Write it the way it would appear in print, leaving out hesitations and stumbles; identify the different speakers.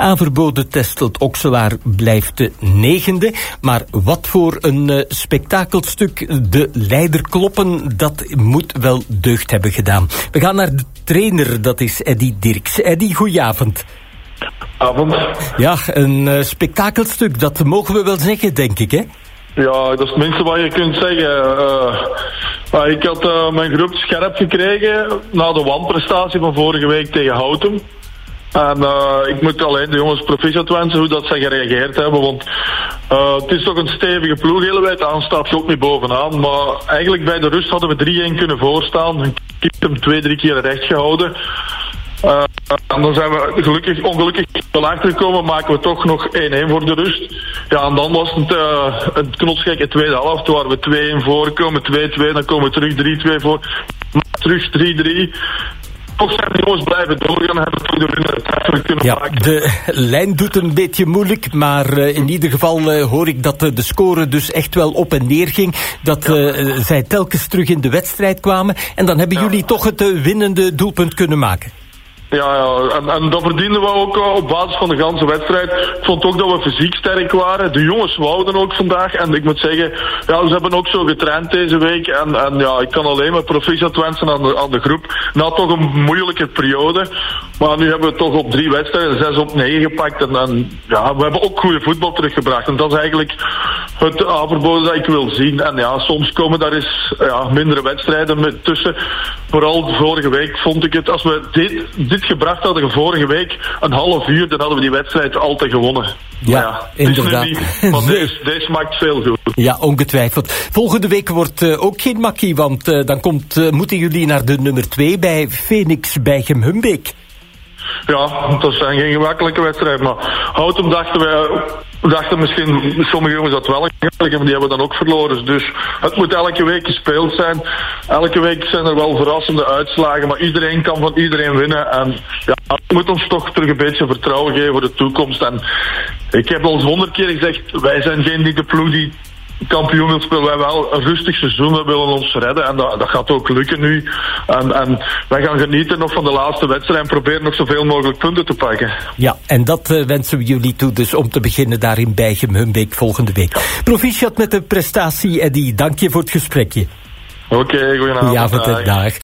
Speaker 1: Averboden Testelt Okselaar blijft de 9e. Maar wat voor een spektakelstuk. De leider kloppen, dat moet wel deugd hebben gedaan. We gaan naar de trainer, dat is Eddy Dirks. Eddy, goedenavond.
Speaker 2: Avond.
Speaker 1: Ja, een spektakelstuk, dat mogen we wel zeggen, denk ik, hè?
Speaker 2: Ja, dat is het minste wat je kunt zeggen. Ik had mijn groep scherp gekregen na de wanprestatie van vorige week tegen Houten. En ik moet alleen de jongens proficiat wensen hoe dat ze gereageerd hebben, want het is toch een stevige ploeg. Hele aan staat je ook niet bovenaan, maar eigenlijk bij de rust hadden we 3-1 kunnen voorstaan. Ik heb hem 2-3 keer recht gehouden. En dan zijn we ongelukkig wel achtergekomen, maken we toch nog 1-1 voor de rust. Ja, en dan was het een knotsgekke tweede helft, waar we 2-1 voorkomen, 2-2, dan komen we terug 3-2 voor, terug 3-3. Toch zijn de jongens blijven doorgaan en hebben toch de winnaar kunnen maken.
Speaker 1: De lijn doet een beetje moeilijk, maar in ieder geval hoor ik dat de score dus echt wel op en neer ging. Dat zij telkens terug in de wedstrijd kwamen en dan hebben jullie toch het winnende doelpunt kunnen maken.
Speaker 2: Ja, en dat verdienden we ook op basis van de ganse wedstrijd. Ik vond ook dat we fysiek sterk waren. De jongens wouden ook vandaag. En ik moet zeggen, ja, ze hebben ook zo getraind deze week. En ja, ik kan alleen maar proficiat wensen aan de groep. Na toch een moeilijke periode. Maar nu hebben we toch op 3 wedstrijden 6-9 gepakt. En ja, we hebben ook goede voetbal teruggebracht. En dat is eigenlijk het Averboden dat ik wil zien. En ja, soms komen daar eens mindere wedstrijden tussen. Vooral vorige week vond ik het, als we dit gebracht hadden vorige week, een half uur, dan hadden we die wedstrijd altijd gewonnen.
Speaker 1: Ja, inderdaad.
Speaker 2: Maar deze maakt veel goed.
Speaker 1: Ja, ongetwijfeld. Volgende week wordt ook geen makkie, want dan moeten jullie naar de nummer 2 bij Phoenix bij Humbeek.
Speaker 2: Ja, dat zijn geen gemakkelijke wedstrijd, maar Houten dachten misschien sommige jongens dat wel gemakkelijk, maar die hebben dan ook verloren. Dus het moet elke week gespeeld zijn. Elke week zijn er wel verrassende uitslagen, maar iedereen kan van iedereen winnen. En ja, het moet ons toch terug een beetje vertrouwen geven voor de toekomst. En ik heb al 100 keer gezegd, wij zijn geen dikke ploeg die kampioen wil spelen. Wij wel een rustig seizoen, we willen ons redden en dat gaat ook lukken nu. En wij gaan genieten nog van de laatste wedstrijd en proberen nog zoveel mogelijk punten te pakken.
Speaker 1: Ja, en dat wensen we jullie toe, dus om te beginnen daar in Bijgem-Humbeek volgende week. Proficiat met de prestatie, Eddy. Dank je voor het gesprekje.
Speaker 2: Oké, goedenavond.
Speaker 1: Goedenavond, dag.